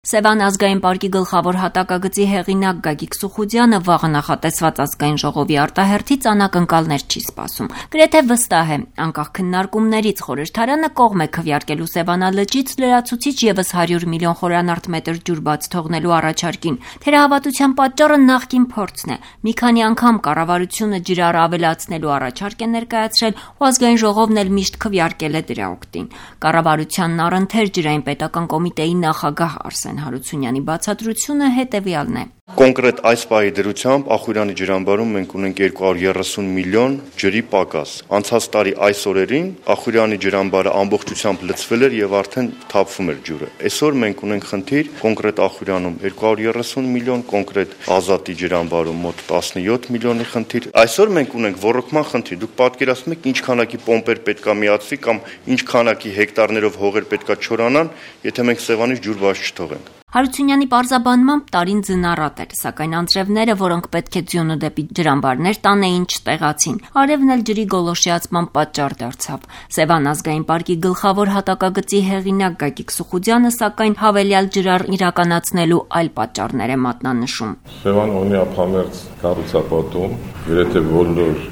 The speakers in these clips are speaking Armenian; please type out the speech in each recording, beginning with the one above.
Սևան ազգային պարկի գլխավոր հատակագծի հեղինակ Գագիկ Սուխուդյանը վաղը նախատեսված ազգային ժողովի արտահերթից անակնկալներ չի սպասում։ Գրեթե վստահ է, անկախ քննարկումներից խորհրդարանը կողմ է քվեարկելու Սևանալճից լրացուցիչ ևս 100 միլիոն խորանարդ մետր ջուր բաց թողնելու առաջարկին։ Թերահավատության պատճառը նախկին փորձն է։ Մի քանի անգամ կառավարությունը ջրառ ավելացնելու առաջարկ է ներկայացրել, ու ազգային ժողովն էլ միշտ քվեարկել է դրա օգտին։ Կառավարությանն առընթեր ջրային պետական կոմիտեի նախագահ Արսեն Հարությունյանի բացատրությունը հետևյալն է։ Կոնկրետ այս պահի դրությամբ Ախուրյանի ջրամբարում մենք ունենք 230 միլիոն ջրի պակաս։ Անցած տարի այս օրերին Ախուրյանի ջրամբարը ամբողջությամբ լցվել էր եւ արդեն թափվում էր ջուրը։ Այսօր մենք ունենք խնդիր կոնկրետ Ախուրյանում 230 միլիոն, կոնկրետ Ազատի ջրամբարում մոտ 17 միլիոնի խնդիր։ Այսօր մենք ունենք ոռոգման խնդիր։ Դուք պատկերացնում եք ինչ քանակի պոմպեր պետքա միացվի կամ ինչ քանակի հեկտարներով հողեր պետքա չորանան, եթե մենք Սևանից ջուր բաց չթողենք։ Հարությունյանի պարզաբանմամբ տարին ձնառատ էր, սակայն անձրևները, որոնք պետք է ձյունը դեպի ջրամբարներ տանեին, չտեղացին։ Արևն էլ ջրի գոլորշիացման պատճառ դարձավ։ Սևան ազգային պարկի գլխավոր հատակագծի հեղինակ Գագիկ Սուխուդյանը, սակայն հավելյալ ջրառ իրականացնելու այլ պատճառներ է մատնանշում։ Սևան ունի ափամերձ կառուցապատում, գրեթե բոլոր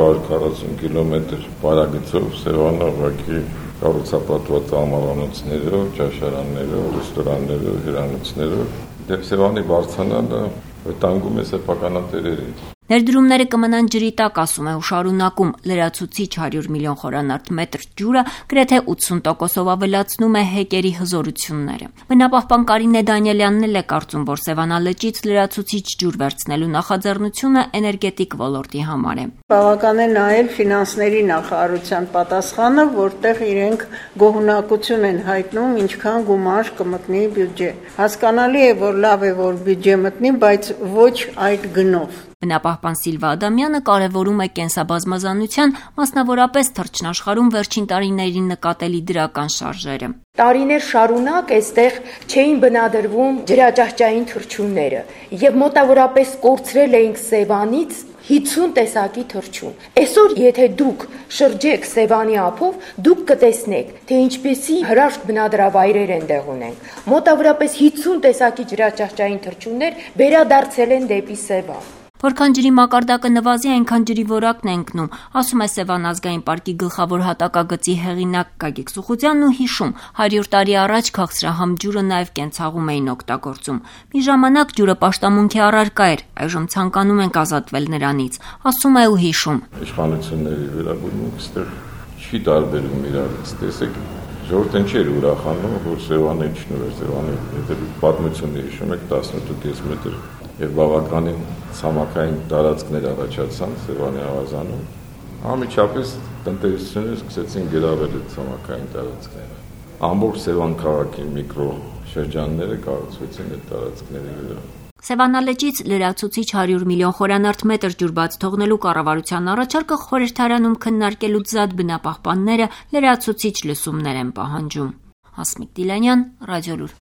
240 կիլոմետր բարագծով Սևանը ուղղակի կառուցապատված ամառանոցներով, ճաշարաններով, ռեստորաններով, հյուրանոցներով, Սևանի բարձրանալը վտանգում է սեփականատերերին։ Ներդրումները կմնան ջրի տակ, ասում է ու շարունակում, լրացուցիչ 100 միլիոն խորանարդ մետր ջուրը գրեթե 80%-ով ավելացնում է հեկերի հզորությունները։ Բնապահպան Կարինե Դանիելյանն էլ է կարծում, որ Սևանալճից լրացուցիչ ջուր վերցնելու նախաձեռնությունը էներգետիկ ոլորտի համար է։ Բավական է նայել ֆինանսների նախարարության պատասխանը, որտեղ իրենք գոհունակություն են հայտնում, ինչքան գումար կմտնի բյուջե։ Հասկանալի է, որ լավ է, որ բյուջե մտնի, բայց ոչ այդ գնով։ Բնապահպան Սիլվա Ադամյանը կարևորում է կենսաբազմազանության, մասնավորապես թռչնաշխարհում վերջին տարիներին նկատելի դրական շարժերը։ Տարիներ շարունակ այստեղ չէին բնադրվում ջրաճահճային թռչունները եւ մոտավորապես կորցրել էինք Սևանից 50 տեսակի թռչուն։ Այսօր եթե դուք շրջեք Սևանի ափով, դուք կտեսնեք, թե ինչպեսի հրաշք բնադրավայրեր այնտեղ ունենք։ Մոտավորապես 50 տեսակի ջրաճահճային թռչուններ վերադարձել են դեպի Սևան։ Որքան ջրի մակարդակը նվազի, այնքան ջրի որակն է ընկնում, ասում է Սևան ազգային պարկի գլխավոր հատակագծի հեղինակ Գագիկ Սուխուդյանն ու հիշում, 100 տարի առաջ քաղցրահամ ջուրը նաև կենցաղում էին օգտագործում։ Մի ժամանակ ջուրը պաշտամունքի առարկա էր, այժմ ցանկանում ենք ազատվել նրանից, ասում է ու հիշում։ Իշխանությունների վերաբերմունքը այստեղ չի տարբերում իրարից, տեսեք, ժողովուրդն չէր ուրախանում, որ Սևանը իջնում էր, Սևանի եթե պատմությունը հիշում եք 18 մետր եւ բավականին ցամաքային տարածքներ առաջացան Սևանի ավազանում, անմիջապես տնտեսությունը սկսեցին գրավել այդ ցամաքային տարածքները։ Ամբողջ Սևան քաղաքի միկրո շրջանները կառուցվեցին այդ տարածքների վրա։ Սևանալճից լրացուցիչ 100 միլիոն խորանարդ մետր ջուր բաց թողնելու կառավարության առաջարկը խորհրդարանում քննարկելուց զատ բնապահպանները լրացուցիչ լսումներ են պահանջում։ Հասմիկ Դիլանյան, Ռադիոլուր։